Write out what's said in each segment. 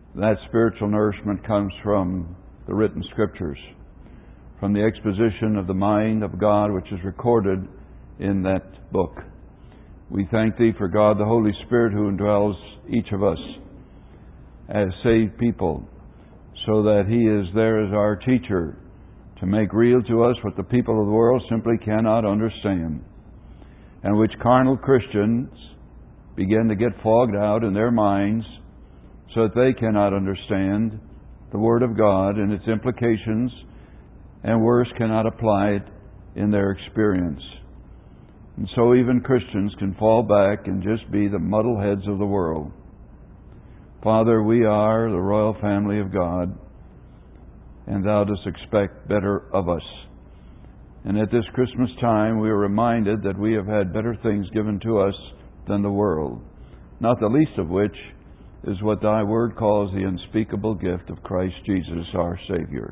That spiritual nourishment comes from the written Scriptures, from the exposition of the mind of God which is recorded in that book. We thank Thee for God the Holy Spirit who indwells each of us as saved people, so that He is there as our teacher to make real to us what the people of the world simply cannot understand, and which carnal Christians begin to get fogged out in their minds so that they cannot understand the Word of God and its implications, and worse, cannot apply it in their experience. And so even Christians can fall back and just be the muddleheads of the world. Father, we are the royal family of God, and Thou dost expect better of us. And at this Christmas time, we are reminded that we have had better things given to us than the world, not the least of which is what Thy Word calls the unspeakable gift of Christ Jesus, our Savior.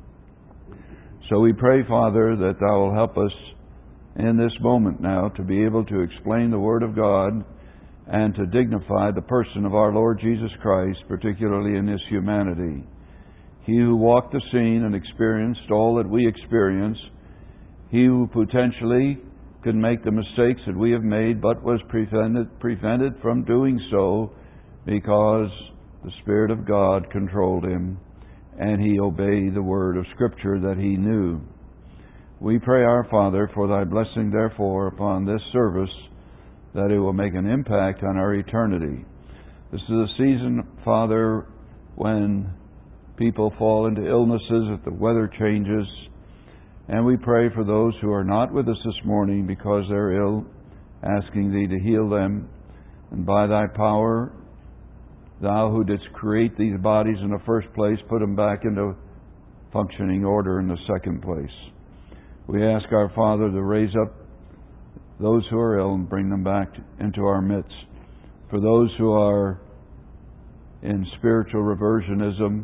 So we pray, Father, that Thou will help us in this moment now to be able to explain the Word of God and to dignify the person of our Lord Jesus Christ, particularly in His humanity. He who walked the scene and experienced all that we experience, He who potentially could make the mistakes that we have made, but was prevented from doing so because the Spirit of God controlled Him and He obeyed the word of Scripture that He knew. We pray, our Father, for Thy blessing, therefore, upon this service, that it will make an impact on our eternity. This is a season, Father, when people fall into illnesses, that the weather changes, and we pray for those who are not with us this morning because they're ill, asking Thee to heal them. And by Thy power, Thou who didst create these bodies in the first place, put them back into functioning order in the second place. We ask our Father to raise up those who are ill and bring them back into our midst. For those who are in spiritual reversionism,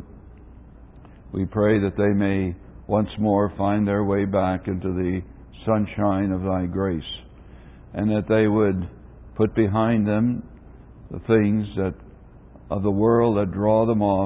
we pray that they may once more find their way back into the sunshine of Thy grace, and that they would put behind them the things that of the world that draw them off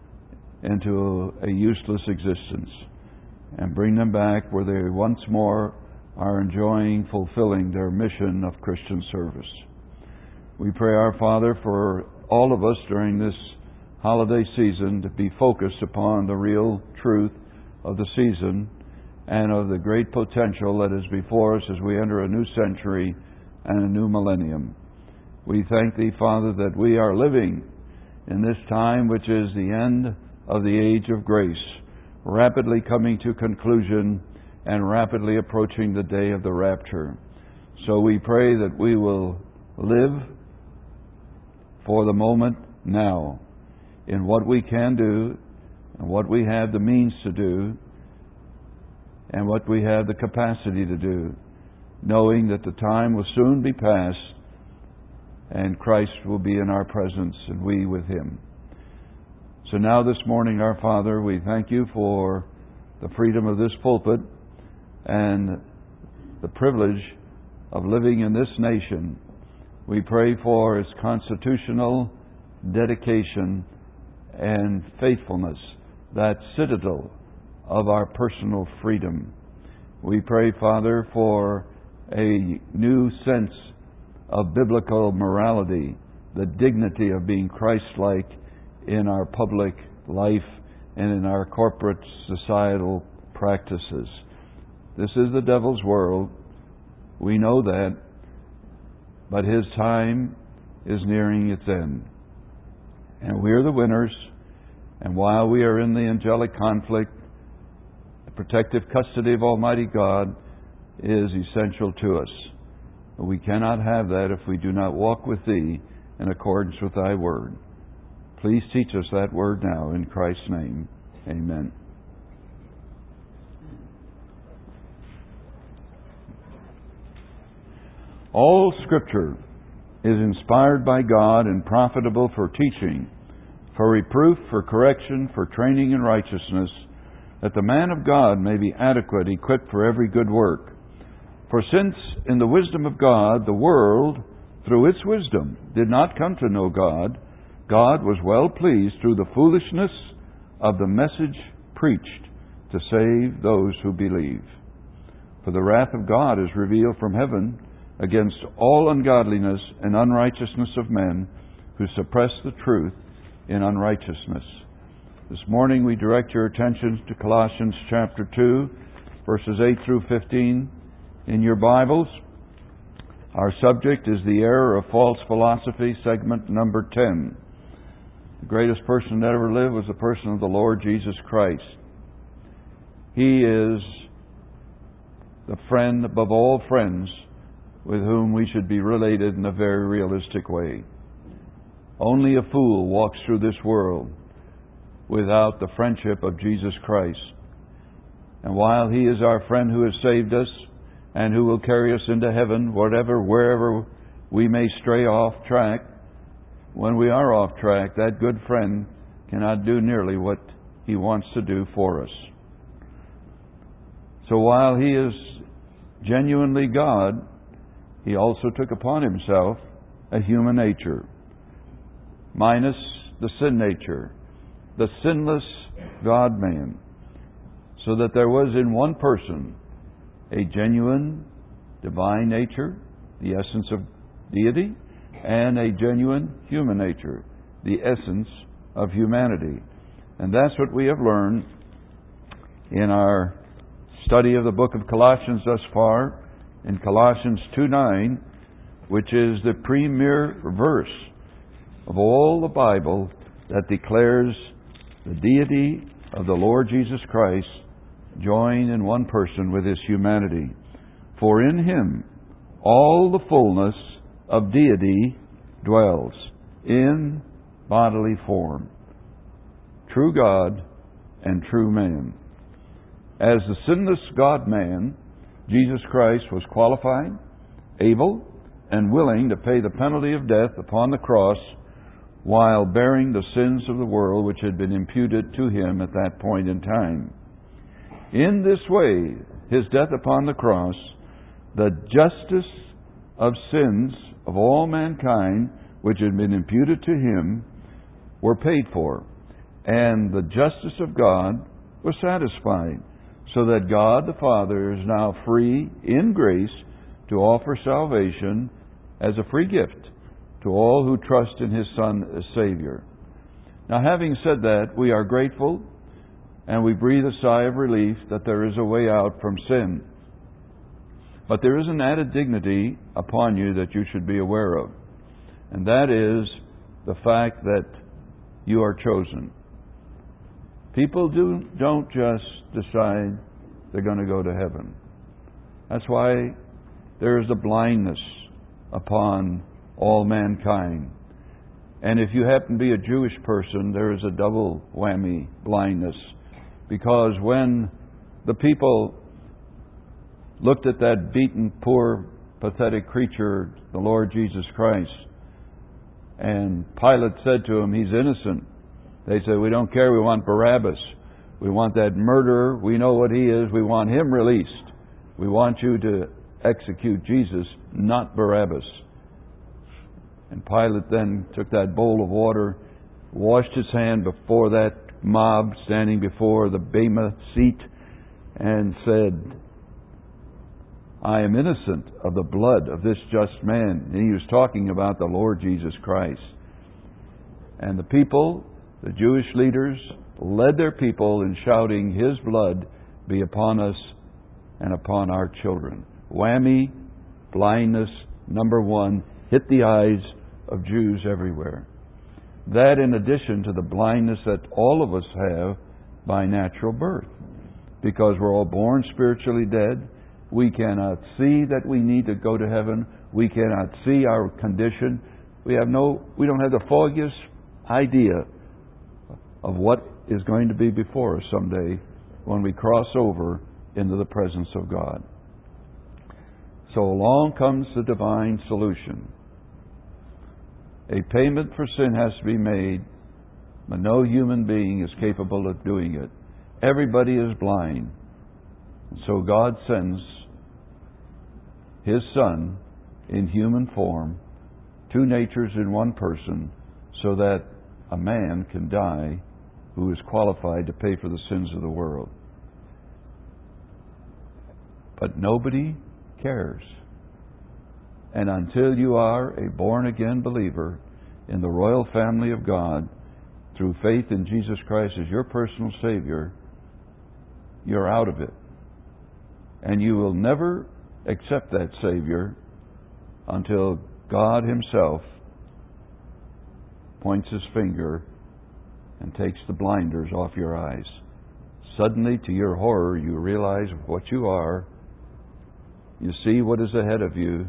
into a useless existence, and bring them back where they once more are enjoying fulfilling their mission of Christian service. We pray, our Father, for all of us during this holiday season to be focused upon the real truth of the season and of the great potential that is before us as we enter a new century and a new millennium. We thank Thee, Father, that we are living in this time which is the end of the age of grace, rapidly coming to conclusion and rapidly approaching the day of the rapture. So we pray that we will live for the moment now in what we can do and what we have the means to do and what we have the capacity to do, knowing that the time will soon be past and Christ will be in our presence and we with Him. So now this morning, our Father, we thank You for the freedom of this pulpit and the privilege of living in this nation. We pray for its constitutional dedication and faithfulness, that citadel of our personal freedom. We pray, Father, for a new sense of biblical morality, the dignity of being Christ-like in our public life and in our corporate societal practices. This is the devil's world. We know that, but his time is nearing its end. And we're the winners, and while we are in the angelic conflict, the protective custody of Almighty God is essential to us. But we cannot have that if we do not walk with Thee in accordance with Thy Word. Please teach us that Word now, in Christ's name. Amen. All Scripture is inspired by God and profitable for teaching, for reproof, for correction, for training in righteousness, that the man of God may be adequate, equipped for every good work. For since in the wisdom of God, the world, through its wisdom, did not come to know God, God was well pleased through the foolishness of the message preached to save those who believe. For the wrath of God is revealed from heaven against all ungodliness and unrighteousness of men who suppress the truth in unrighteousness. This morning we direct your attention to Colossians chapter 2, verses 8 through 15 in your Bibles. Our subject is the error of false philosophy, segment number 10. The greatest person that ever lived was the person of the Lord Jesus Christ. He is the friend above all friends with whom we should be related in a very realistic way. Only a fool walks through this world without the friendship of Jesus Christ. And while He is our friend who has saved us and who will carry us into heaven, wherever we may stray off track, when we are off track, that good friend cannot do nearly what He wants to do for us. So while He is genuinely God, He also took upon Himself a human nature, minus the sin nature, the sinless God-man, so that there was in one person a genuine divine nature, the essence of deity, and a genuine human nature, the essence of humanity. And that's what we have learned in our study of the book of Colossians thus far, in Colossians 2:9, which is the premier verse of all the Bible that declares the deity of the Lord Jesus Christ joined in one person with His humanity. For in Him all the fullness of deity dwells in bodily form, true God and true man. As the sinless God-man, Jesus Christ was qualified, able, and willing to pay the penalty of death upon the cross while bearing the sins of the world which had been imputed to Him at that point in time. In this way, His death upon the cross, the justice of sins of all mankind which had been imputed to Him were paid for, and the justice of God was satisfied, so that God the Father is now free in grace to offer salvation as a free gift to all who trust in His Son as Savior. Now, having said that, we are grateful and we breathe a sigh of relief that there is a way out from sin. But there is an added dignity upon you that you should be aware of, and that is the fact that you are chosen. People don't just decide they're going to go to heaven. That's why there is a blindness upon all mankind. And if you happen to be a Jewish person, there is a double whammy blindness. Because when the people looked at that beaten, poor, pathetic creature, the Lord Jesus Christ, and Pilate said to him, He's innocent, they said, we don't care, we want Barabbas. We want that murderer, we know what he is, we want him released. We want you to execute Jesus, not Barabbas. And Pilate then took that bowl of water, washed his hand before that mob standing before the Bema seat, and said, I am innocent of the blood of this just man. And he was talking about the Lord Jesus Christ. And the people, the Jewish leaders, led their people in shouting, His blood be upon us and upon our children. Whammy, blindness, number one, hit the eyes of Jews everywhere. That in addition to the blindness that all of us have by natural birth. Because we're all born spiritually dead. We cannot see that we need to go to heaven. We cannot see our condition. We don't have the foggiest idea of what is going to be before us someday when we cross over into the presence of God. So along comes the divine solution. A payment for sin has to be made, but no human being is capable of doing it. Everybody is blind. So God sends His Son in human form, two natures in one person, so that a man can die who is qualified to pay for the sins of the world. But nobody cares. And until you are a born-again believer in the royal family of God, through faith in Jesus Christ as your personal Savior, you're out of it. And you will never accept that Savior until God Himself points His finger and takes the blinders off your eyes. Suddenly, to your horror, you realize what you are. You see what is ahead of you,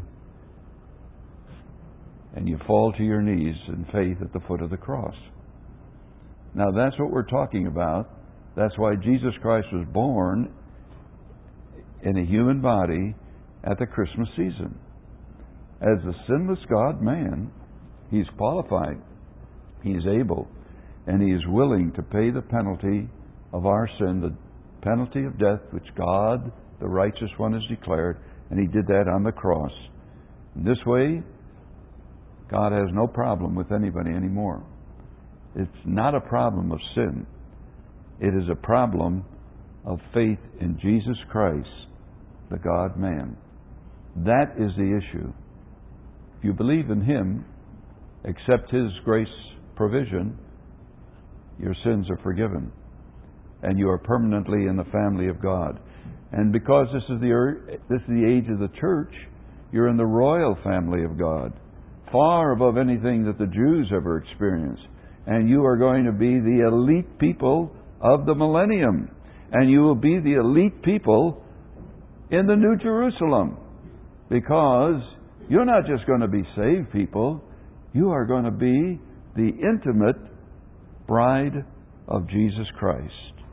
and you fall to your knees in faith at the foot of the cross. Now, that's what we're talking about. That's why Jesus Christ was born in a human body at the Christmas season. As the sinless God-man, He's qualified, He's able, and He is willing to pay the penalty of our sin, the penalty of death which God, the righteous one, has declared, and He did that on the cross. In this way, God has no problem with anybody anymore. It's not a problem of sin. It is a problem of faith in Jesus Christ, the God-man. That is the issue. If you believe in Him, accept His grace provision, your sins are forgiven, and you are permanently in the family of God. And because this is the age of the church, you're in the royal family of God, far above anything that the Jews ever experienced. And you are going to be the elite people of the millennium. And you will be the elite people in the New Jerusalem. Because you're not just going to be saved people, you are going to be the intimate bride of Jesus Christ.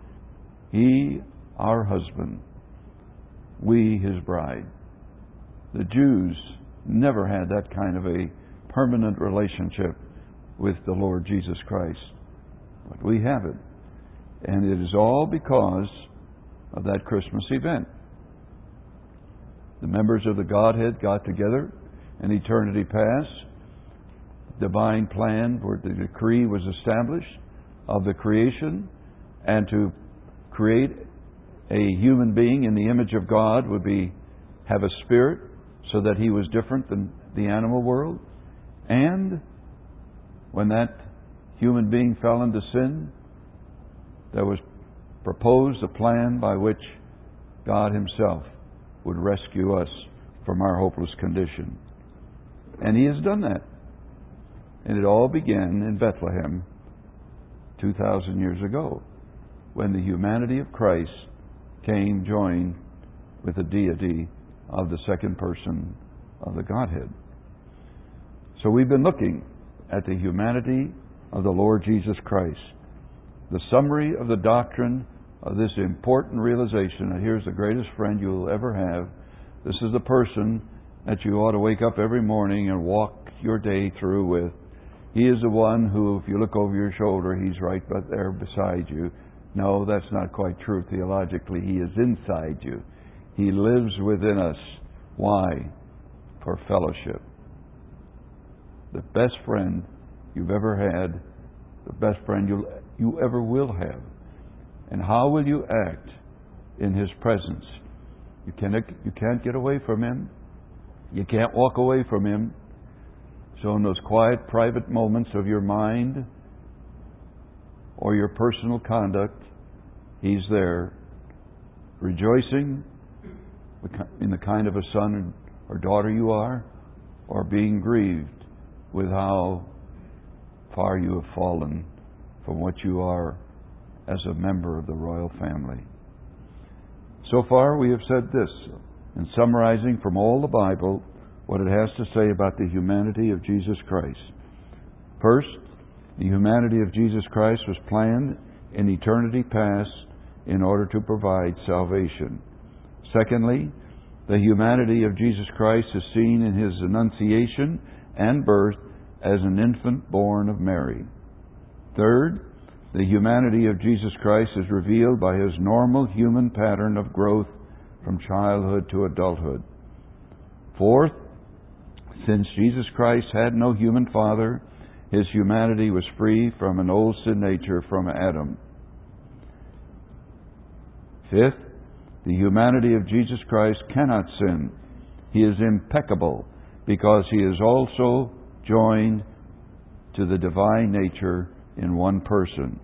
He, our husband. We, His bride. The Jews never had that kind of a permanent relationship with the Lord Jesus Christ. But we have it. And it is all because of that Christmas event. The members of the Godhead got together in eternity past. Divine plan where the decree was established of the creation, and to create a human being in the image of God would have a spirit so that he was different than the animal world. And when that human being fell into sin, there was proposed a plan by which God Himself would rescue us from our hopeless condition. And He has done that. And it all began in Bethlehem 2,000 years ago, when the humanity of Christ came joined with the deity of the second person of the Godhead. So we've been looking at the humanity of the Lord Jesus Christ. The summary of the doctrine of this important realization that here's the greatest friend you'll ever have. This is the person that you ought to wake up every morning and walk your day through with. He is the one who, if you look over your shoulder, He's right there beside you. No, that's not quite true theologically. He is inside you. He lives within us. Why? For fellowship. The best friend you've ever had, the best friend you ever will have. And how will you act in His presence? You can't get away from Him. You can't walk away from Him. So in those quiet, private moments of your mind or your personal conduct, He's there, rejoicing in the kind of a son or daughter you are, or being grieved with how far you have fallen from what you are as a member of the royal family. So far we have said this, in summarizing from all the Bible what it has to say about the humanity of Jesus Christ. First, the humanity of Jesus Christ was planned in eternity past in order to provide salvation. Secondly, the humanity of Jesus Christ is seen in His annunciation and birth as an infant born of Mary. Third, the humanity of Jesus Christ is revealed by His normal human pattern of growth from childhood to adulthood. Fourth, since Jesus Christ had no human father, His humanity was free from an old sin nature from Adam. Fifth, the humanity of Jesus Christ cannot sin. He is impeccable because He is also joined to the divine nature in one person.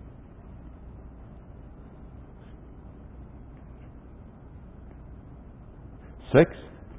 Sixth,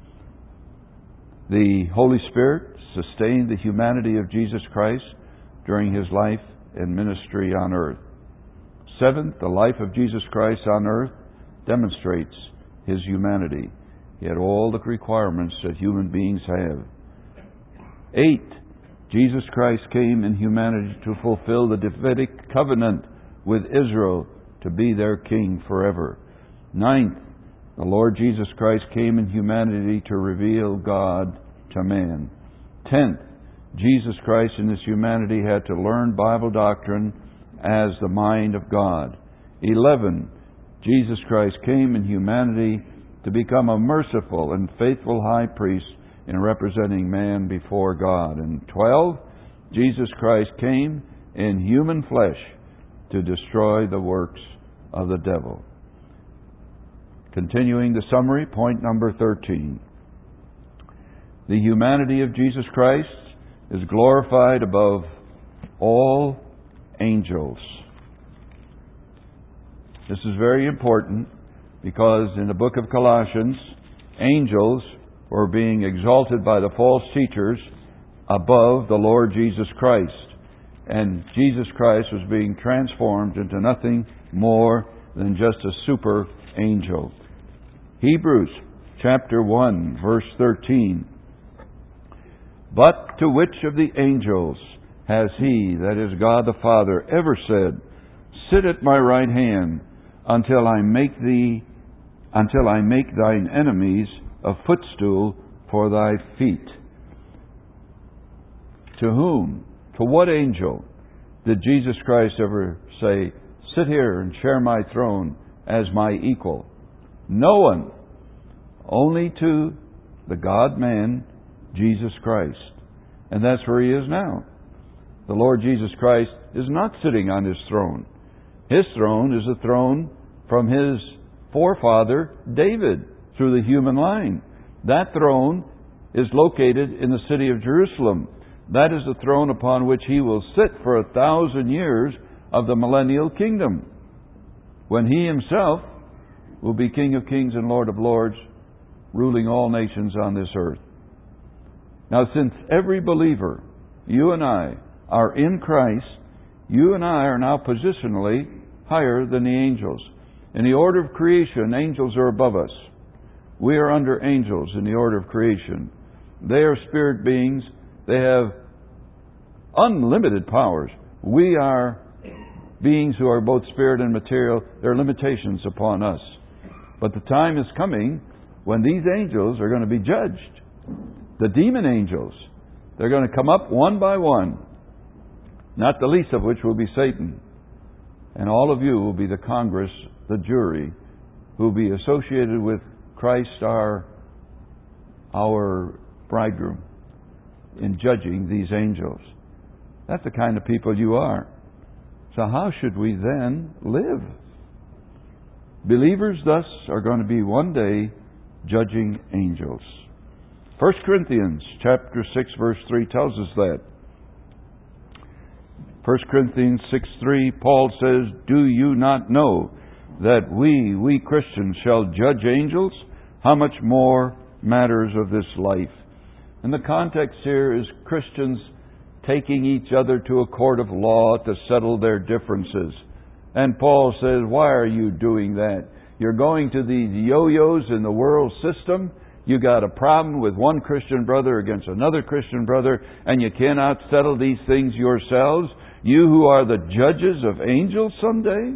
the Holy Spirit sustained the humanity of Jesus Christ during His life and ministry on earth. Seventh, the life of Jesus Christ on earth demonstrates His humanity. He had all the requirements that human beings have. 8. Jesus Christ came in humanity to fulfill the Davidic covenant with Israel to be their king forever. 9. The Lord Jesus Christ came in humanity to reveal God to man. 10. Jesus Christ in His humanity had to learn Bible doctrine as the mind of God. 11. Jesus Christ came in humanity to become a merciful and faithful high priest in representing man before God. And 12, Jesus Christ came in human flesh to destroy the works of the devil. Continuing the summary, point number 13. The humanity of Jesus Christ is glorified above all angels. This is very important because in the book of Colossians, angels were being exalted by the false teachers above the Lord Jesus Christ. And Jesus Christ was being transformed into nothing more than just a super angel. Hebrews chapter 1, verse 13. But to which of the angels has He, that is God the Father, ever said, Sit at my right hand until I make thine enemies a footstool for thy feet? To whom? To what angel did Jesus Christ ever say, Sit here and share my throne as my equal? No one. Only to the God-man, Jesus Christ. And that's where He is now. The Lord Jesus Christ is not sitting on His throne. His throne is a throne from His forefather, David, through the human line. That throne is located in the city of Jerusalem. That is the throne upon which He will sit for 1,000 years of the millennial kingdom, when He Himself will be King of kings and Lord of lords, ruling all nations on this earth. Now, since every believer, you and I, are in Christ, you and I are now positionally higher than the angels. In the order of creation, angels are above us. We are under angels in the order of creation. They are spirit beings. They have unlimited powers. We are beings who are both spirit and material. There are limitations upon us. But the time is coming when these angels are going to be judged. The demon angels, they're going to come up one by one, not the least of which will be Satan. And all of you will be the Congress, the jury, who will be associated with Christ, our bridegroom, in judging these angels. That's the kind of people you are. So how should we then live? Believers thus are going to be one day judging angels. 1 Corinthians chapter 6 verse 3 tells us that. 1 Corinthians 6:3, Paul says, Do you not know that we Christians shall judge angels? How much more matters of this life? And the context here is Christians taking each other to a court of law to settle their differences. And Paul says, why are you doing that? You're going to these yo-yos in the world system. You got a problem with one Christian brother against another Christian brother, and you cannot settle these things yourselves. You who are the judges of angels someday?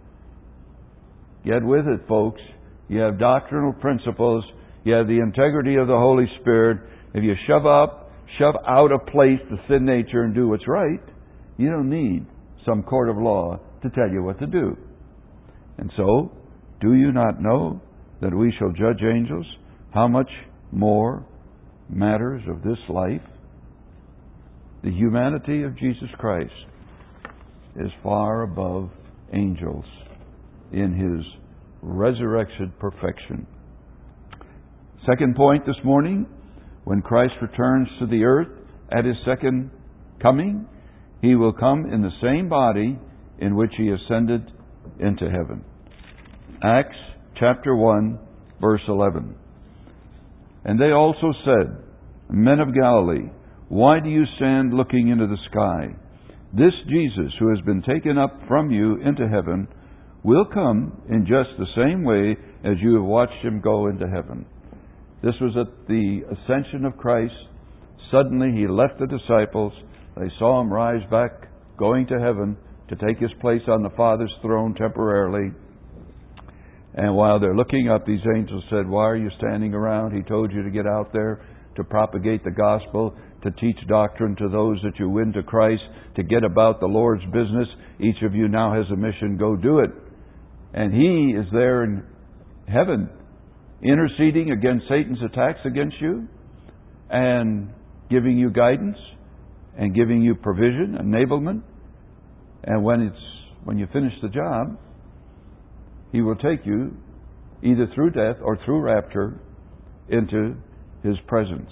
Get with it, folks. You have doctrinal principles. You have the integrity of the Holy Spirit. If you shove out of place the sin nature and do what's right, you don't need some court of law to tell you what to do. And so, do you not know that we shall judge angels? How much more matters of this life? The humanity of Jesus Christ is far above angels in His resurrection perfection. Second point this morning, when Christ returns to the earth at His second coming, He will come in the same body in which He ascended into heaven. Acts chapter 1, verse 11. And they also said, Men of Galilee, why do you stand looking into the sky? This Jesus, who has been taken up from you into heaven, will come in just the same way as you have watched Him go into heaven. This was at the ascension of Christ. Suddenly He left the disciples. They saw Him rise back, going to heaven to take His place on the Father's throne temporarily. And while they're looking up, these angels said, Why are you standing around? He told you to get out there to propagate the gospel, to teach doctrine to those that you win to Christ, to get about the Lord's business. Each of you now has a mission. Go do it. And He is there in heaven, interceding against Satan's attacks against you, and giving you guidance, and giving you provision, enablement. And when you finish the job, He will take you, either through death or through rapture, into His presence.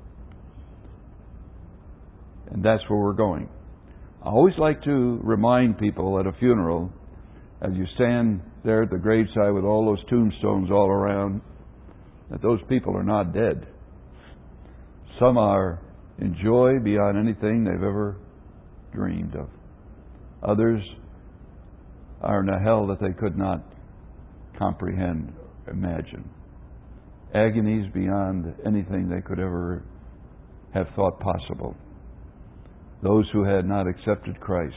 And that's where we're going. I always like to remind people at a funeral, as you stand there at the graveside with all those tombstones all around, that those people are not dead. Some are in joy beyond anything they've ever dreamed of. Others are in a hell that they could not comprehend, imagine. Agonies beyond anything they could ever have thought possible. Those who had not accepted Christ.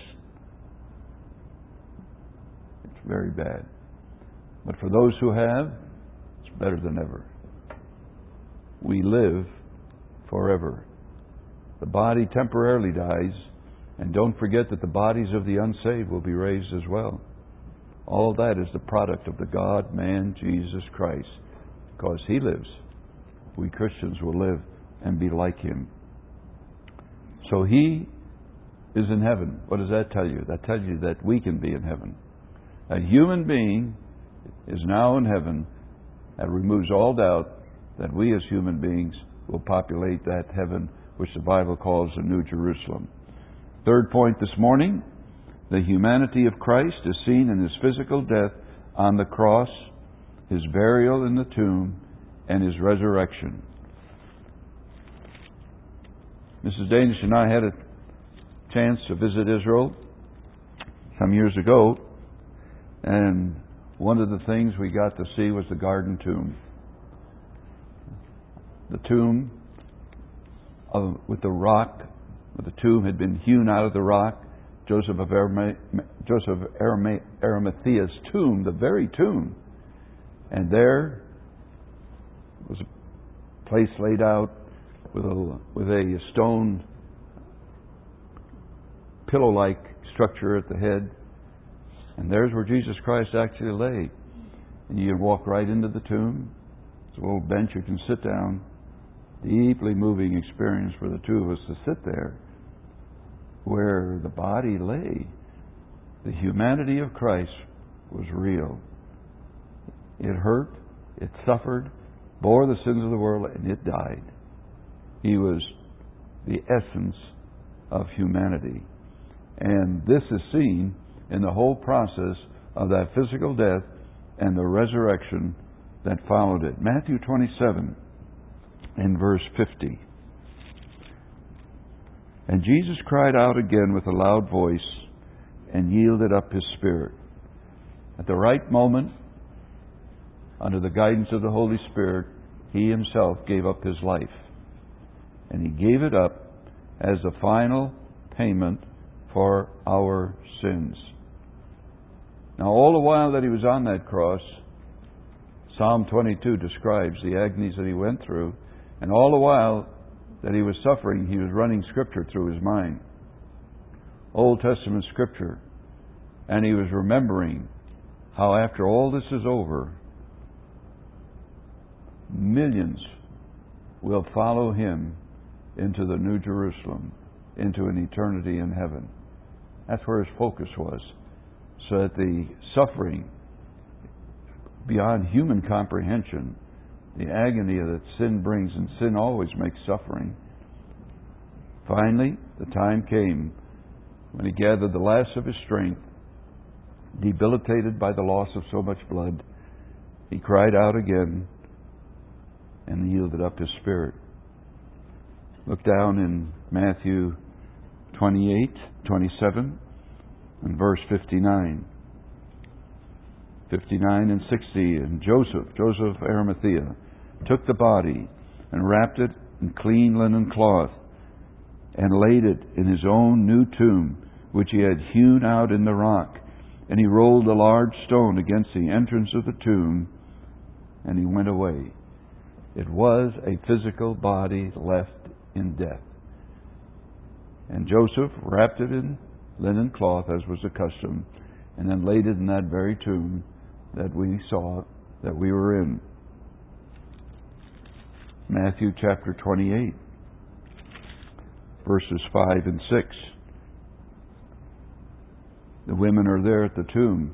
It's very bad. But for those who have, it's better than ever. We live forever. The body temporarily dies, and don't forget that the bodies of the unsaved will be raised as well. All that is the product of the God-man, Jesus Christ. Because He lives, we Christians will live and be like Him. So He is in heaven. What does that tell you? That tells you that we can be in heaven. A human being is now in heaven. That removes all doubt that we as human beings will populate that heaven which the Bible calls the New Jerusalem. Third point this morning, the humanity of Christ is seen in His physical death on the cross, His burial in the tomb, and His resurrection. Mrs. Danish and I had a chance to visit Israel some years ago, and one of the things we got to see was the Garden Tomb. The tomb with the rock, where the tomb had been hewn out of the rock. Joseph of Arimathea's tomb, the very tomb. And there was a place laid out with a stone pillow-like structure at the head. And there's where Jesus Christ actually lay. And you can walk right into the tomb. It's a little bench you can sit down. Deeply moving experience for the two of us to sit there where the body lay. The humanity of Christ was real. It hurt, it suffered, bore the sins of the world, and it died. He was the essence of humanity. And this is seen in the whole process of that physical death and the resurrection that followed it. Matthew 27 in verse 50. And Jesus cried out again with a loud voice and yielded up His spirit. At the right moment, under the guidance of the Holy Spirit, He Himself gave up His life. And He gave it up as the final payment for our sins. Now, all the while that He was on that cross, Psalm 22 describes the agonies that He went through. And all the while that He was suffering, He was running Scripture through His mind. Old Testament Scripture. And He was remembering how after all this is over, millions will follow Him into the New Jerusalem, into an eternity in heaven. That's where his focus was. So that the suffering beyond human comprehension, the agony that sin brings, and sin always makes suffering. Finally, the time came when he gathered the last of his strength, debilitated by the loss of so much blood. He cried out again and yielded up his spirit. Look down in Matthew 28:27 and verse 59. 59 and 60. And Joseph of Arimathea, took the body and wrapped it in clean linen cloth and laid it in his own new tomb, which he had hewn out in the rock. And he rolled a large stone against the entrance of the tomb, and he went away. It was a physical body left in death. And Joseph wrapped it in linen cloth, as was the custom, and then laid it in that very tomb that we saw, that we were in. Matthew chapter 28, verses 5 and 6. The women are there at the tomb.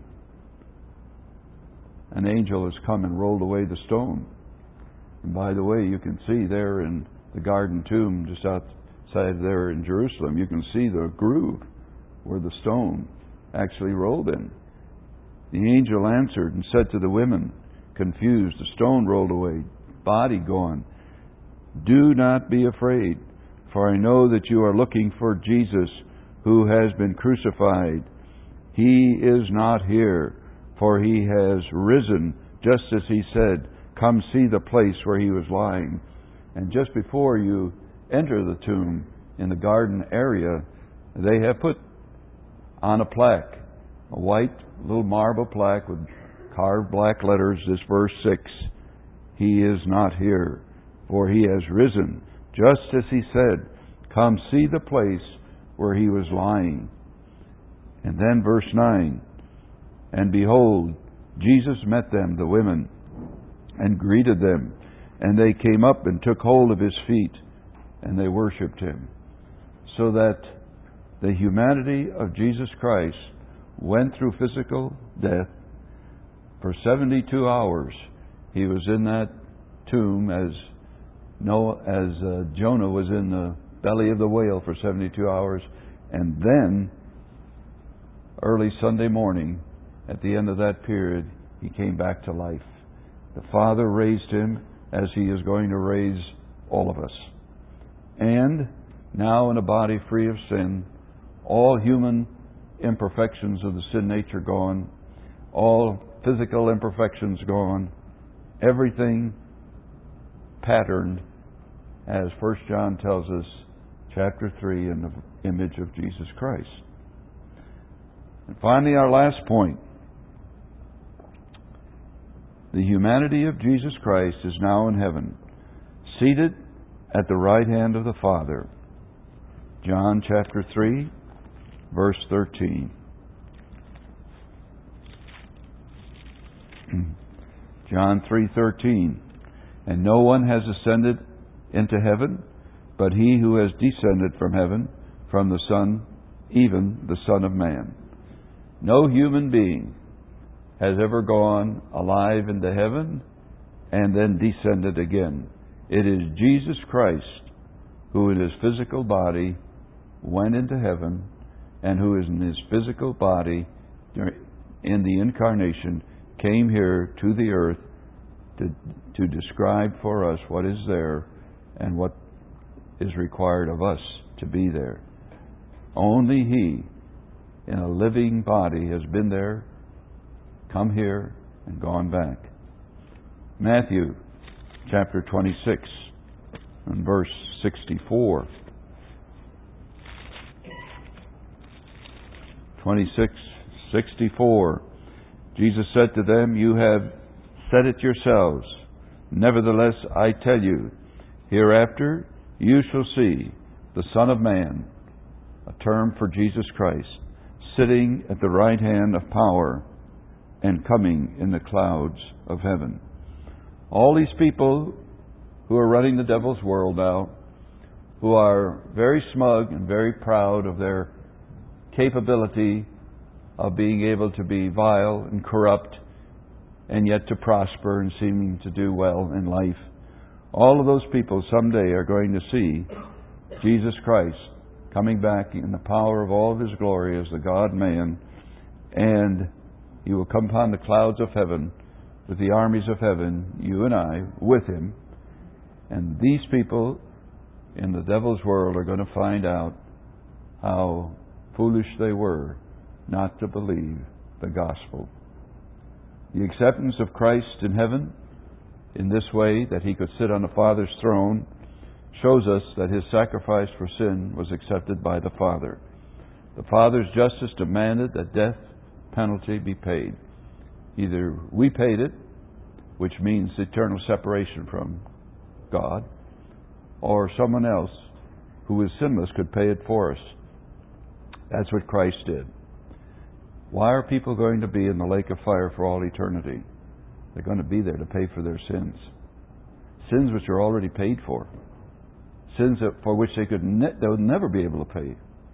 An angel has come and rolled away the stone. And by the way, you can see there in the garden tomb, just outside there in Jerusalem, you can see the groove where the stone actually rolled in. The angel answered and said to the women, confused, the stone rolled away, body gone. Do not be afraid, for I know that you are looking for Jesus, who has been crucified. He is not here, for he has risen, just as he said. Come see the place where he was lying. And just before you enter the tomb, in the garden area, they have put on a plaque, a white little marble plaque with carved black letters, this verse 6. He is not here, for he has risen, just as he said. Come see the place where he was lying. And then verse 9. And behold, Jesus met them, the women, and greeted them. And they came up and took hold of his feet, and they worshipped him. So that the humanity of Jesus Christ went through physical death. For 72 hours he was in that tomb as Jonah was in the belly of the whale for 72 hours. And then, early Sunday morning, at the end of that period, he came back to life. The Father raised him as he is going to raise all of us. And now in a body free of sin, all human imperfections of the sin nature gone, all physical imperfections gone, everything patterned, as 1 John tells us, chapter 3, in the image of Jesus Christ. And finally, our last point. The humanity of Jesus Christ is now in heaven, seated at the right hand of the Father. John chapter 3, verse 13. John 3:13. And no one has ascended into heaven, but he who has descended from heaven, from the Son, even the Son of Man. No human being has ever gone alive into heaven and then descended again. It is Jesus Christ who in his physical body went into heaven, and who is in his physical body in the incarnation came here to the earth to describe for us what is there and what is required of us to be there. Only he in a living body has been there, come here, and gone back. Matthew chapter 26 and verse 64. 26:64. Jesus said to them, You have said it yourselves. Nevertheless, I tell you, hereafter you shall see the Son of Man, a term for Jesus Christ, sitting at the right hand of power and coming in the clouds of heaven. All these people who are running the devil's world now who are very smug and very proud of their capability of being able to be vile and corrupt and yet to prosper and seeming to do well in life. All of those people someday are going to see Jesus Christ coming back in the power of all of His glory as the God-man, and He will come upon the clouds of heaven with the armies of heaven, you and I, with Him. And these people in the devil's world are going to find out how foolish they were not to believe the gospel. The acceptance of Christ in heaven in this way, that He could sit on the Father's throne, shows us that His sacrifice for sin was accepted by the Father. The Father's justice demanded that death penalty be paid. Either we paid it, which means eternal separation from God, or someone else who is sinless could pay it for us. That's what Christ did. Why are people going to be in the lake of fire for all eternity? They're going to be there to pay for their sins. Sins which are already paid for. Sins for which they would never be able to pay.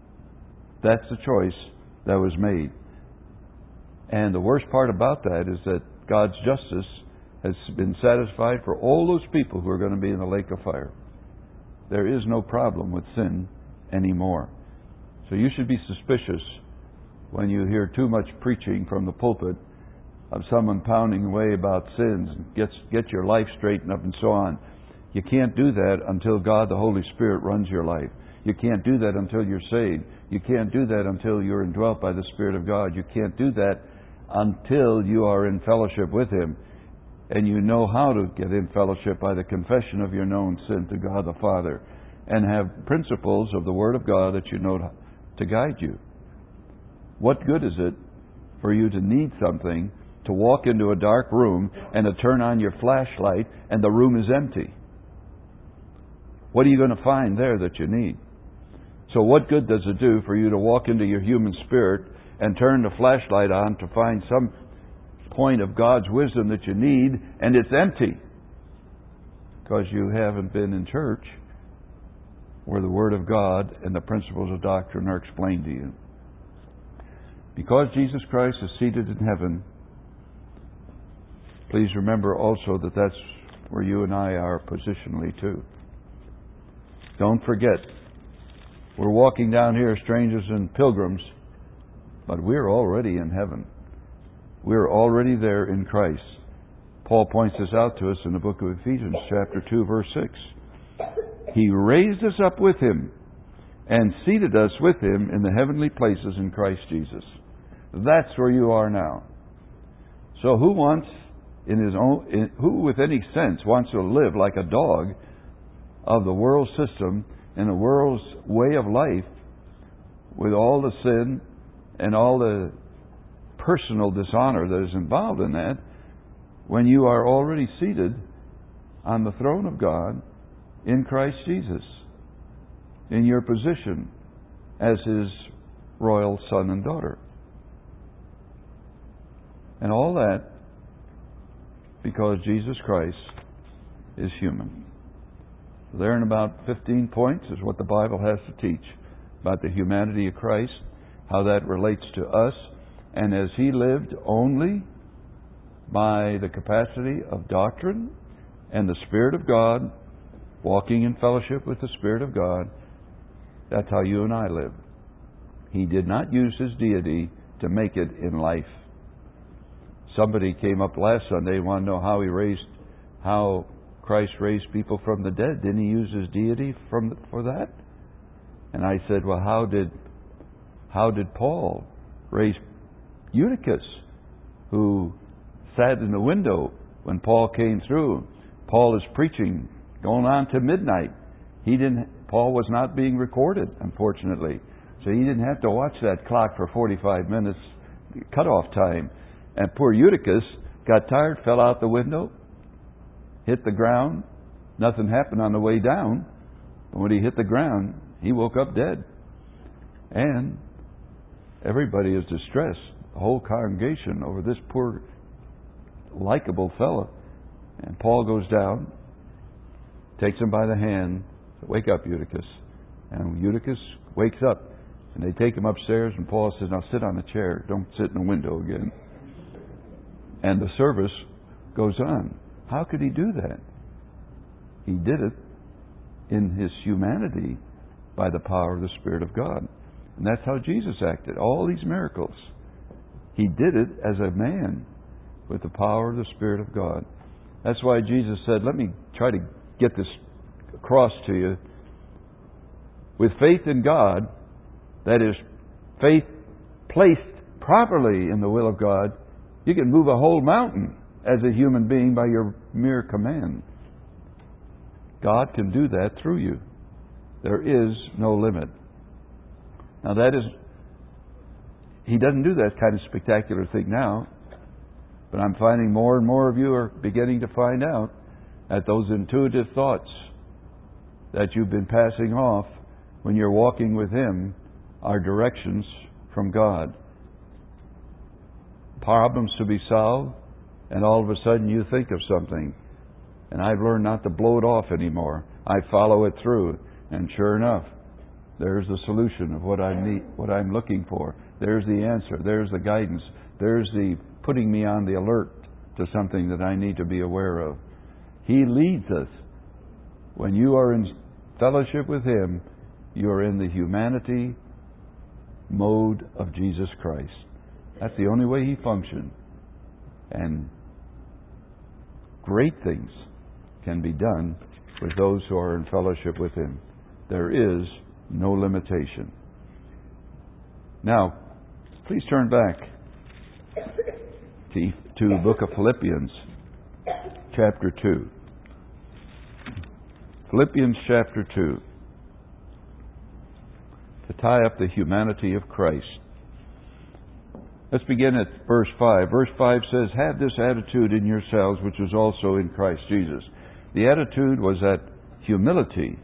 That's the choice that was made. And the worst part about that is that God's justice has been satisfied for all those people who are going to be in the lake of fire. There is no problem with sin anymore. So you should be suspicious when you hear too much preaching from the pulpit of someone pounding away about sins and get your life straightened up and so on. You can't do that until God the Holy Spirit runs your life. You can't do that until you're saved. You can't do that until you're indwelt by the Spirit of God. You can't do that until you are in fellowship with Him. And you know how to get in fellowship by the confession of your known sin to God the Father, and have principles of the Word of God that you know to guide you. What good is it for you to need something, to walk into a dark room and to turn on your flashlight and the room is empty? What are you going to find there that you need? So what good does it do for you to walk into your human spirit and turn the flashlight on to find some point of God's wisdom that you need, and it's empty? Because you haven't been in church where the Word of God and the principles of doctrine are explained to you. Because Jesus Christ is seated in heaven, please remember also that that's where you and I are positionally too. Don't forget, we're walking down here, strangers and pilgrims, but we're already in heaven. We're already there in Christ. Paul points this out to us in the book of Ephesians, chapter 2, verse 6. He raised us up with Him and seated us with Him in the heavenly places in Christ Jesus. That's where you are now. So who with any sense wants to live like a dog of the world system and the world's way of life, with all the sin and all the personal dishonor that is involved in that, when you are already seated on the throne of God in Christ Jesus, in your position as His royal son and daughter? And all that because Jesus Christ is human. There in about 15 points is what the Bible has to teach about the humanity of Christ, how that relates to us, and as He lived only by the capacity of doctrine and the Spirit of God, walking in fellowship with the Spirit of God, that's how you and I live. He did not use His deity to make it in life. Somebody came up last Sunday and wanted to know how Christ raised people from the dead. Didn't He use His deity for that? And I said, well, how did Paul raise Eutychus, who sat in the window when Paul came through? Paul is preaching, going on to midnight. Paul was not being recorded, unfortunately. So he didn't have to watch that clock for 45 minutes, cutoff time. And poor Eutychus got tired, fell out the window, hit the ground. Nothing happened on the way down. But when he hit the ground, he woke up dead. And everybody is distressed, the whole congregation, over this poor, likable fellow. And Paul goes down, takes him by the hand, "Wake up, Eutychus." And Eutychus wakes up, and they take him upstairs, and Paul says, "Now sit on the chair. Don't sit in the window again." And the service goes on. How could he do that? He did it in his humanity by the power of the Spirit of God. And that's how Jesus acted. All these miracles. He did it as a man with the power of the Spirit of God. That's why Jesus said, let me try to get this across to you. With faith in God, that is, faith placed properly in the will of God, you can move a whole mountain as a human being by your mere command. God can do that through you. There is no limit. Now He doesn't do that kind of spectacular thing now, but I'm finding more and more of you are beginning to find out that those intuitive thoughts that you've been passing off when you're walking with Him are directions from God. Problems to be solved, and all of a sudden you think of something. And I've learned not to blow it off anymore. I follow it through, and sure enough, there's the solution of what I need, what I'm looking for. There's the answer. There's the guidance. There's the putting me on the alert to something that I need to be aware of. He leads us. When you are in fellowship with Him, you are in the humanity mode of Jesus Christ. That's the only way He functioned. And great things can be done with those who are in fellowship with Him. There is no limitation. Now, please turn back to the book of Philippians, chapter 2. Philippians chapter 2. To tie up the humanity of Christ. Let's begin at verse 5. Verse 5 says, "Have this attitude in yourselves, which was also in Christ Jesus." The attitude was that humility.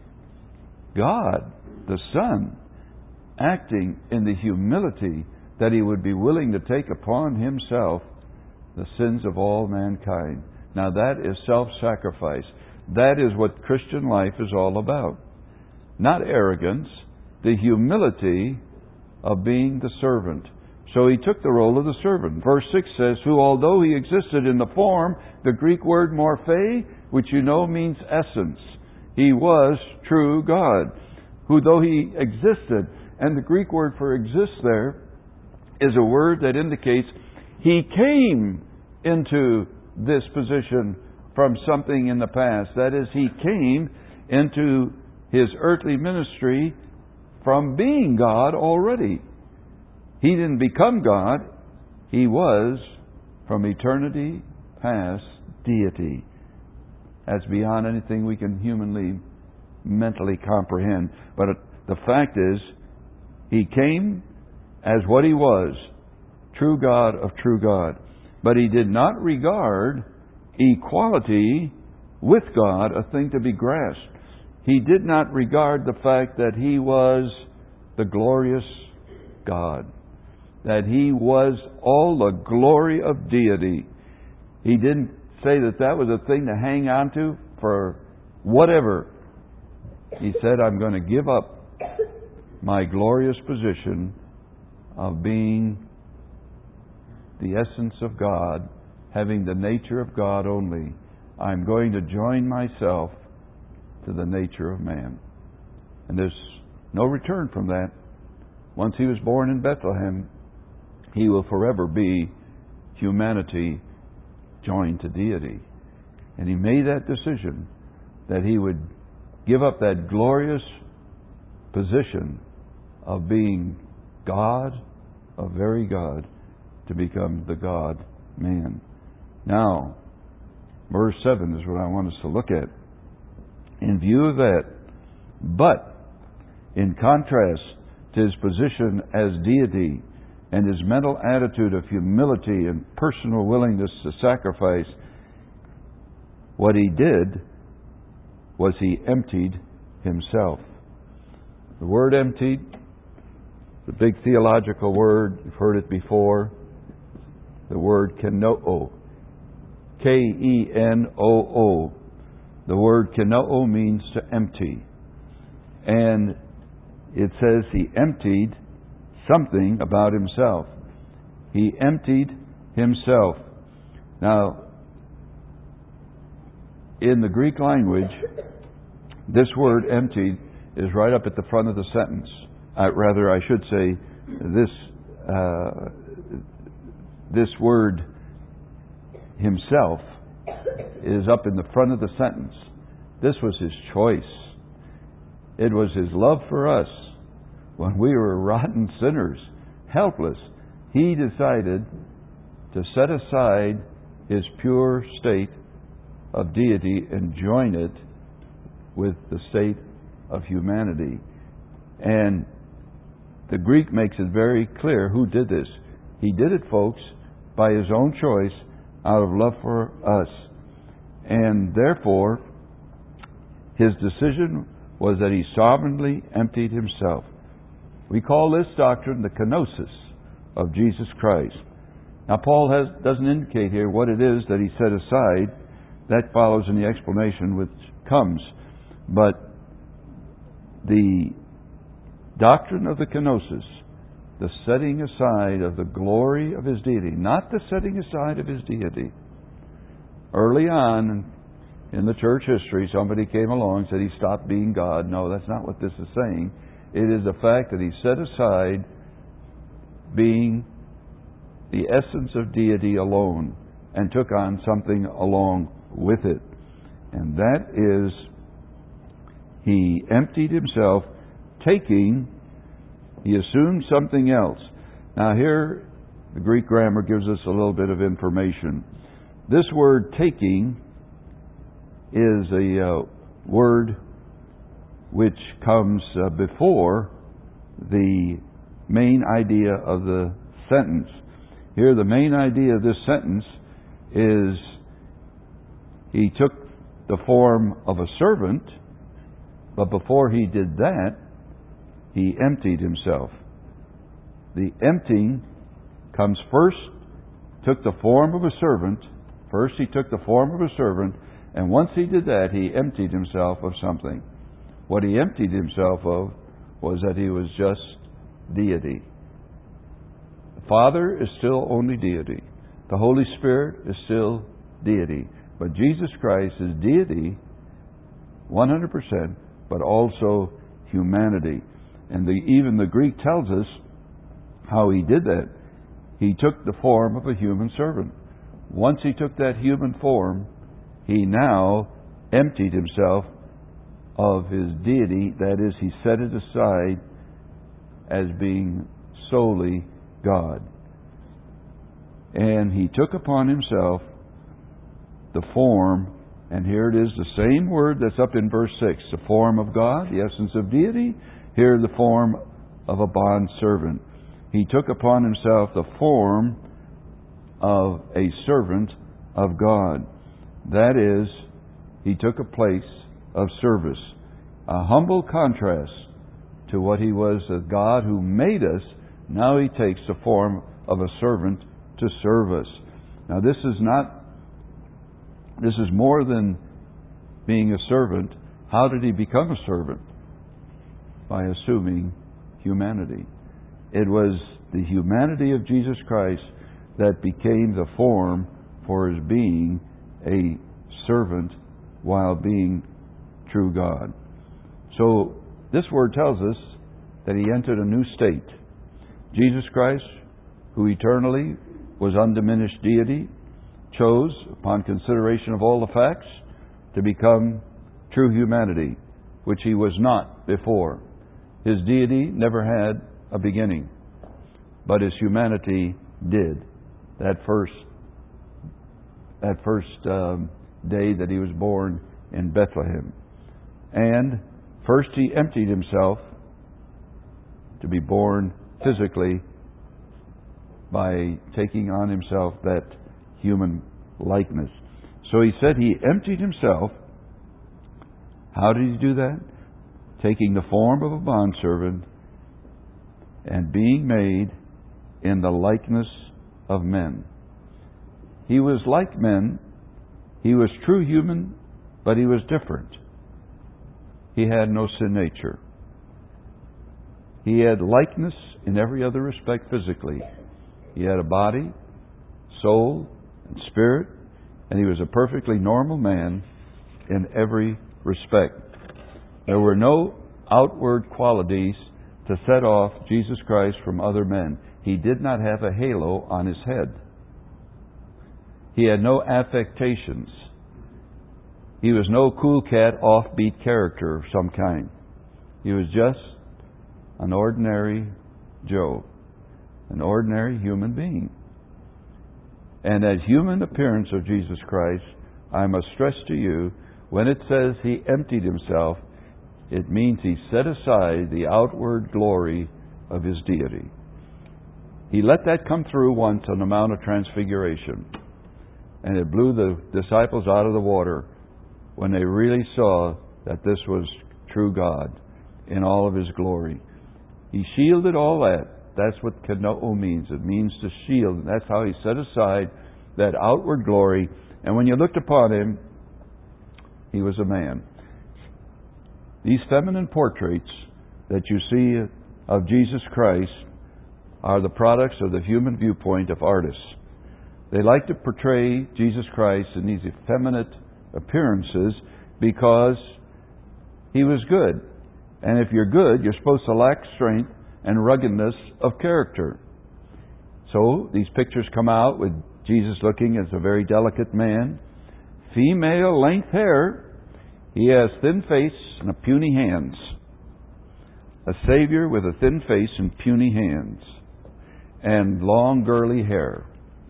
God, the Son, acting in the humility that He would be willing to take upon Himself the sins of all mankind. Now that is self-sacrifice. That is what Christian life is all about. Not arrogance, the humility of being the servant. So He took the role of the servant. Verse 6 says, "Who, although He existed in the form," the Greek word morphe, which you know means essence. He was true God. Who, though He existed, and the Greek word for exist there is a word that indicates He came into this position from something in the past. That is, He came into His earthly ministry from being God already. He didn't become God. He was, from eternity past, deity. That's beyond anything we can humanly, mentally comprehend. But the fact is, He came as what He was, true God of true God. But He did not regard equality with God a thing to be grasped. He did not regard the fact that He was the glorious God, that He was all the glory of deity. He didn't say that that was a thing to hang on to for whatever. He said, I'm going to give up my glorious position of being the essence of God, having the nature of God only. I'm going to join myself to the nature of man. And there's no return from that. Once He was born in Bethlehem, He will forever be humanity joined to deity. And He made that decision that He would give up that glorious position of being God, a very God, to become the God-man. Now, verse 7 is what I want us to look at. In view of that, but in contrast to His position as deity and His mental attitude of humility and personal willingness to sacrifice, what He did was He emptied Himself. The word emptied, the big theological word, you've heard it before, the word kenoo. Kenoo. The word kenoo means to empty. And it says he emptied something about himself. He emptied himself. Now, in the Greek language, this word emptied is right up at the front of the sentence. Rather, I should say, this word himself is up in the front of the sentence. This was his choice. It was his love for us. When we were rotten sinners, helpless, he decided to set aside his pure state of deity and join it with the state of humanity. And the Greek makes it very clear who did this. He did it, folks, by his own choice out of love for us. And therefore, his decision was that he sovereignly emptied himself. We call this doctrine the kenosis of Jesus Christ. Now, Paul doesn't indicate here what it is that he set aside. That follows in the explanation which comes. But the doctrine of the kenosis, the setting aside of the glory of his deity, not the setting aside of his deity. Early on in the church history, somebody came along and said he stopped being God. No, that's not what this is saying. It is the fact that he set aside being the essence of deity alone and took on something along with it. And that is, he emptied himself, he assumed something else. Now here, the Greek grammar gives us a little bit of information. This word taking is a word which comes before the main idea of the sentence. Here, the main idea of this sentence is he took the form of a servant, but before he did that, he emptied himself. The emptying comes first, took the form of a servant. First, he took the form of a servant, and once he did that, he emptied himself of something. What he emptied himself of was that he was just deity. The Father is still only deity. The Holy Spirit is still deity. But Jesus Christ is deity 100%, but also humanity. And even the Greek tells us how he did that. He took the form of a human servant. Once he took that human form, he now emptied himself of his deity. That is, he set it aside as being solely God. And he took upon himself the form, and here it is, the same word that's up in verse 6, the form of God, the essence of deity, here the form of a bond servant. He took upon himself the form of a servant of God. That is, he took a place of service. A humble contrast to what he was, a God who made us. Now he takes the form of a servant to serve us. Now this is more than being a servant. How did he become a servant? By assuming humanity. It was the humanity of Jesus Christ that became the form for his being a servant while being true God. So this word tells us that he entered a new state. Jesus Christ, who eternally was undiminished deity, chose, upon consideration of all the facts, to become true humanity, which he was not before. His deity never had a beginning, but his humanity did. That first day that he was born in Bethlehem. And first he emptied himself to be born physically by taking on himself that human likeness. So he said he emptied himself. How did he do that? Taking the form of a bondservant and being made in the likeness of men. He was like men. He was true human, but he was different. He had no sin nature. He had likeness in every other respect physically. He had a body, soul, and spirit, and he was a perfectly normal man in every respect. There were no outward qualities to set off Jesus Christ from other men. He did not have a halo on his head. He had no affectations. He was no cool cat, offbeat character of some kind. He was just an ordinary Joe, an ordinary human being. And that human appearance of Jesus Christ, I must stress to you, when it says he emptied himself, it means he set aside the outward glory of his deity. He let that come through once on the Mount of Transfiguration, and it blew the disciples out of the water when they really saw that this was true God in all of his glory. He shielded all that. That's what kenoo means. It means to shield. And that's how he set aside that outward glory. And when you looked upon him, he was a man. These feminine portraits that you see of Jesus Christ are the products of the human viewpoint of artists. They like to portray Jesus Christ in these effeminate appearances because he was good. And if you're good, you're supposed to lack strength and ruggedness of character. So these pictures come out with Jesus looking as a very delicate man. Female length hair. He has thin face and puny hands. A Savior with a thin face and puny hands. And long, girly hair.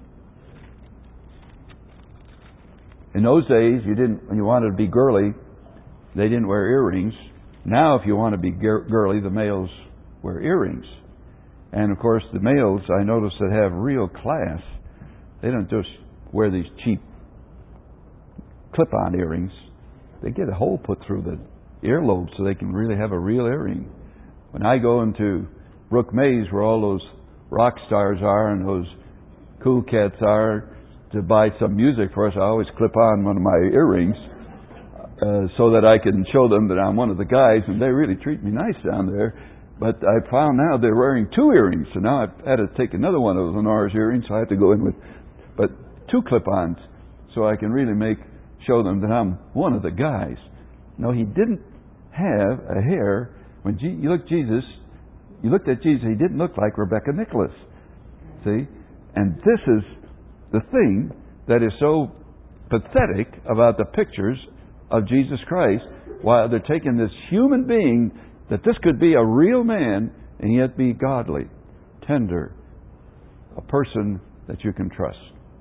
In those days, when you wanted to be girly, they didn't wear earrings. Now, if you want to be girly, the males wear earrings. And of course, the males, I notice, that have real class, they don't just wear these cheap clip-on earrings. They get a hole put through the earlobe so they can really have a real earring. When I go into Brook Mays, where all those rock stars are and those cool cats are, to buy some music for us, I always clip on one of my earrings so that I can show them that I'm one of the guys, and they really treat me nice down there. But I found now they're wearing two earrings, so now I've had to take another one of Lenore's earrings, so I have to go in with two clip-ons so I can really show them that I'm one of the guys. No, he didn't have a hair. When you looked at Jesus, he didn't look like Rebecca Nicholas. See? And this is the thing that is so pathetic about the pictures of Jesus Christ, while they're taking this human being, that this could be a real man and yet be godly, tender, a person that you can trust.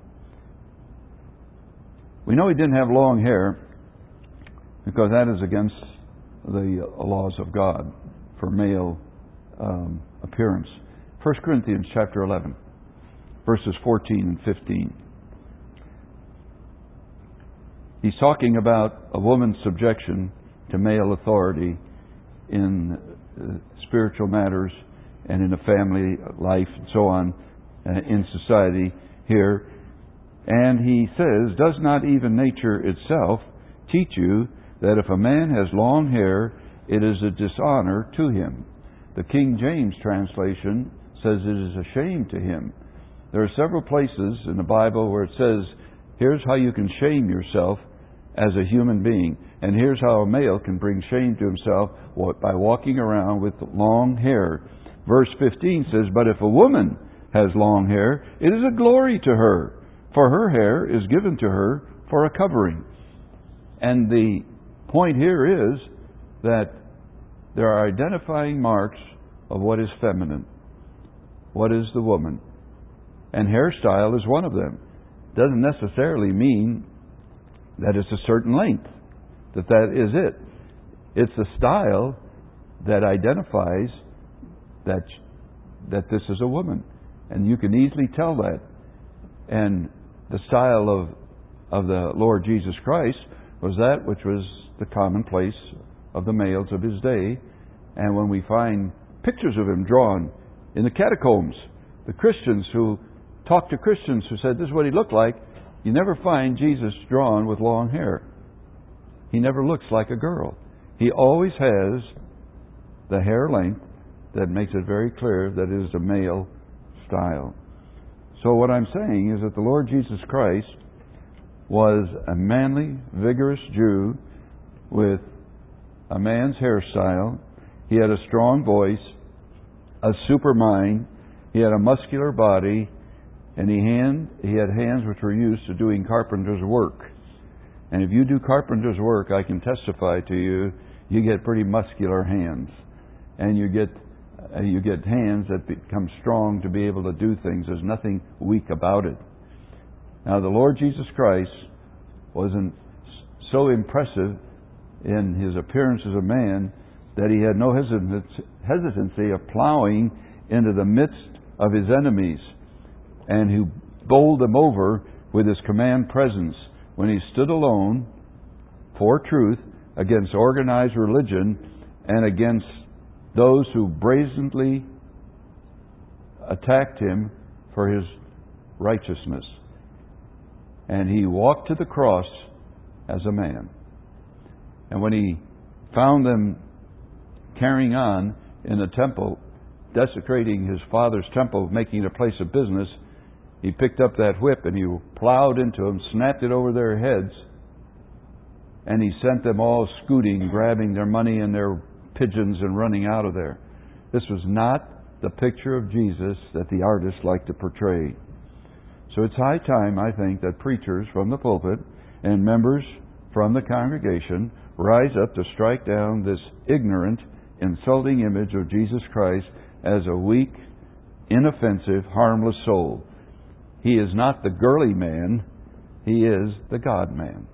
We know he didn't have long hair because that is against the laws of God for male appearance. 1 Corinthians chapter 11, verses 14 and 15. He's talking about a woman's subjection to male authority in spiritual matters and in a family life and so on in society here. And he says, does not even nature itself teach you that if a man has long hair, it is a dishonor to him? The King James translation says it is a shame to him. There are several places in the Bible where it says, here's how you can shame yourself as a human being. And here's how a male can bring shame to himself by walking around with long hair. Verse 15 says, but if a woman has long hair, it is a glory to her, for her hair is given to her for a covering. And the point here is that there are identifying marks of what is feminine, what is the woman. And hairstyle is one of them. Doesn't necessarily mean that it's a certain length, that is it. It's a style that identifies that this is a woman. And you can easily tell that. And the style of the Lord Jesus Christ was that which was the commonplace of the males of his day. And when we find pictures of him drawn in the catacombs, the Christians who talked to Christians who said this is what he looked like, you never find Jesus drawn with long hair. He never looks like a girl. He always has the hair length that makes it very clear that it is a male style. So what I'm saying is that the Lord Jesus Christ was a manly, vigorous Jew with a man's hairstyle. He had a strong voice, a super mind. He had a muscular body, and he had hands which were used to doing carpenter's work. And if you do carpenter's work, I can testify to you, you get pretty muscular hands, and you get hands that become strong to be able to do things. There's nothing weak about it. Now, the Lord Jesus Christ wasn't so impressive in his appearance as a man that he had no hesitancy of plowing into the midst of his enemies, and who bowled them over with his command presence when he stood alone for truth against organized religion and against those who brazenly attacked him for his righteousness. And he walked to the cross as a man. And when he found them carrying on in the temple, desecrating his father's temple, making it a place of business, he picked up that whip and he plowed into them, snapped it over their heads, and he sent them all scooting, grabbing their money and their pigeons and running out of there. This was not the picture of Jesus that the artists like to portray. So it's high time, I think, that preachers from the pulpit and members from the congregation rise up to strike down this ignorant, insulting image of Jesus Christ as a weak, inoffensive, harmless soul. He is not the girly man. He is the God-man.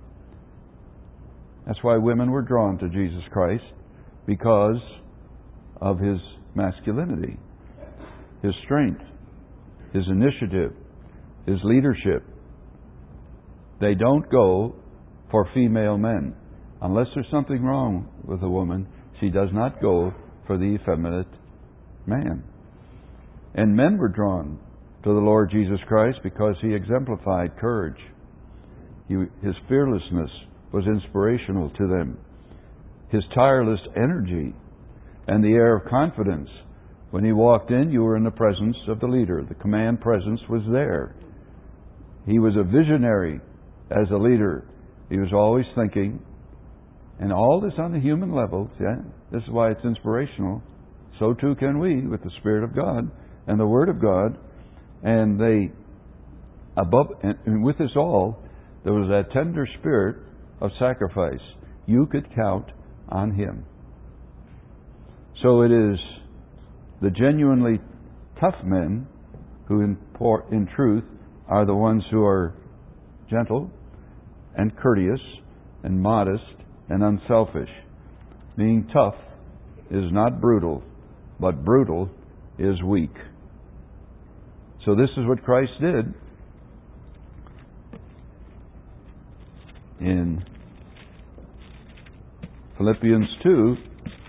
That's why women were drawn to Jesus Christ, because of his masculinity, his strength, his initiative, his leadership. They don't go for female men. Unless there's something wrong with a woman, she does not go for the effeminate man. And men were drawn to the Lord Jesus Christ because he exemplified courage. His fearlessness was inspirational to them. His tireless energy and the air of confidence. When he walked in, you were in the presence of the leader. The command presence was there. He was a visionary as a leader. He was always thinking. And all this on the human level, yeah, this is why it's inspirational. So too can we with the Spirit of God and the Word of God. And with this all, there was that tender spirit of sacrifice. You could count on him. So it is the genuinely tough men who in truth are the ones who are gentle and courteous and modest and unselfish. Being tough is not brutal, but brutal is weak. So this is what Christ did in Philippians 2.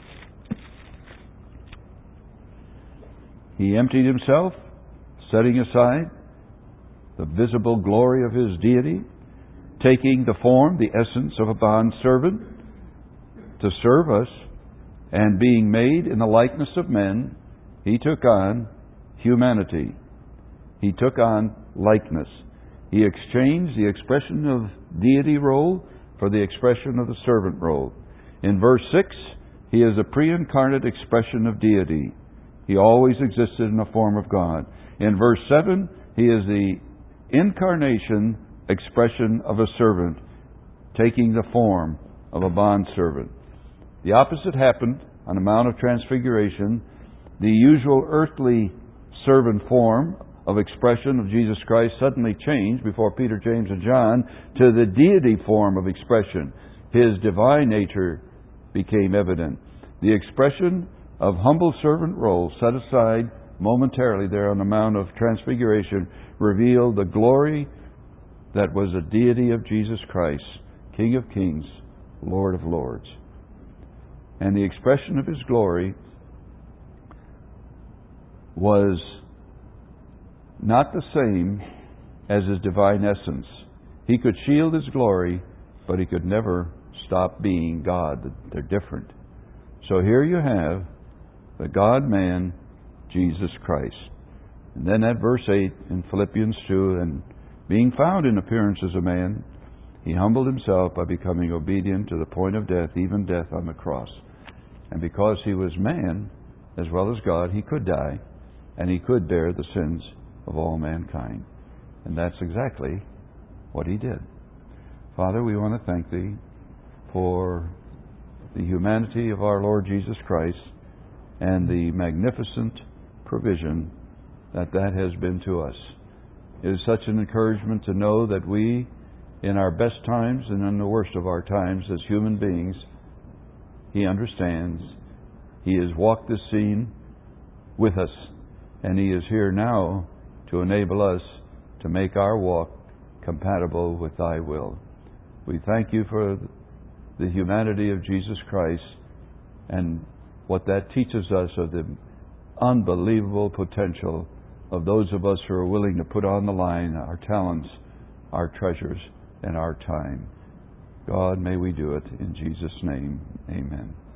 He emptied himself, setting aside the visible glory of his deity, taking the form, the essence of a bondservant to serve us, and being made in the likeness of men, he took on humanity. He took on likeness. He exchanged the expression of deity role for the expression of the servant role. In verse 6, he is a pre-incarnate expression of deity. He always existed in the form of God. In verse 7, he is the incarnation expression of a servant, taking the form of a bondservant. The opposite happened on the Mount of Transfiguration. The usual earthly servant form of expression of Jesus Christ suddenly changed before Peter, James, and John to the deity form of expression. His divine nature became evident. The expression of humble servant role set aside momentarily there on the Mount of Transfiguration revealed the glory that was the deity of Jesus Christ, King of Kings, Lord of Lords. And the expression of his glory was not the same as his divine essence. He could shield his glory, but he could never stop being God. They're different. So here you have the God-man, Jesus Christ. And then at verse 8 in Philippians 2, and being found in appearance as a man, He humbled Himself by becoming obedient to the point of death, even death on the cross. And because He was man as well as God, He could die, and He could bear the sins of all mankind. And that's exactly what He did. Father, we want to thank Thee for the humanity of our Lord Jesus Christ and the magnificent provision that has been to us. It is such an encouragement to know that we, in our best times and in the worst of our times as human beings, He understands. He has walked this scene with us, and He is here now to enable us to make our walk compatible with Thy will. We thank You for the humanity of Jesus Christ and what that teaches us of the unbelievable potential of those of us who are willing to put on the line our talents, our treasures, and our time. God, may we do it in Jesus' name. Amen.